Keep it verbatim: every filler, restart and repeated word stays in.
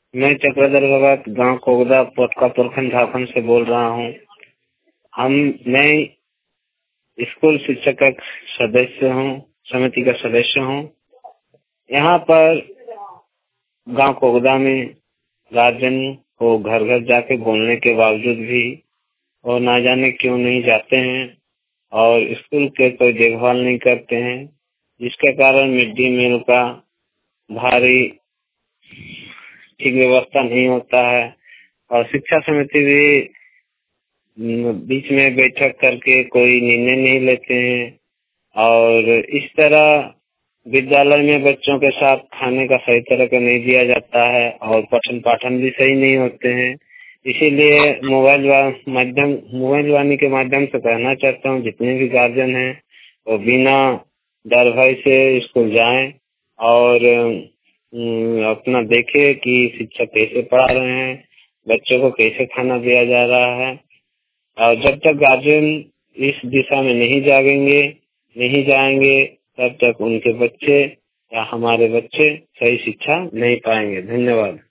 मैं चक्रधर भगत गांव कोगदा पोटका प्रखंड झारखंड से बोल रहा हूं। हम मैं स्कूल शिक्षक का सदस्य हूं, समिति का सदस्य हूं। यहाँ पर गांव कोगदा में गार्जियन को घर घर जाके बोलने के बावजूद भी और ना जाने क्यों नहीं जाते हैं और स्कूल के कोई देखभाल नहीं करते हैं, जिसके कारण मिड डे मील का भारी ठीक व्यवस्था नहीं होता है। और शिक्षा समिति भी बीच में बैठक करके कोई निर्णय नहीं लेते हैं और इस तरह विद्यालय में बच्चों के साथ खाने का सही तरह का नहीं दिया जाता है और पठन पाठन भी सही नहीं होते हैं। इसीलिए मोबाइल माध्यम मोबाइल वाणी के माध्यम से कहना चाहता हूँ, जितने भी गार्जियन हैं वो बिना डर भय से स्कूल जाएं और अपना देखे कि शिक्षक कैसे पढ़ा रहे हैं, बच्चों को कैसे खाना दिया जा रहा है। और जब तक गार्जियन इस दिशा में नहीं जागेंगे, नहीं जाएंगे, तब तक उनके बच्चे या हमारे बच्चे सही शिक्षा नहीं पाएंगे। धन्यवाद।